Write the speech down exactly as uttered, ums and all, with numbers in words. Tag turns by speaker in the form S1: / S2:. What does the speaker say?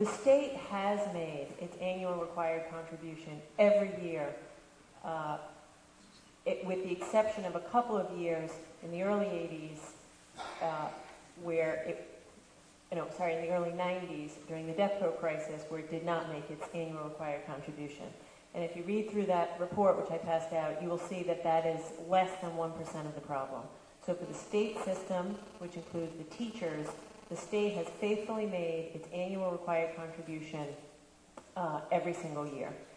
S1: The state has made its annual required contribution every year, uh, it, with the exception of a couple of years in the early eighties, uh, where it, no, sorry, in the early nineties, during the DEFCO crisis, where it did not make its annual required contribution. And if you read through that report, which I passed out, you will see that that is less than one percent of the problem. So for the state system, which includes the teachers, the state has faithfully made its annual required contribution uh, every single year.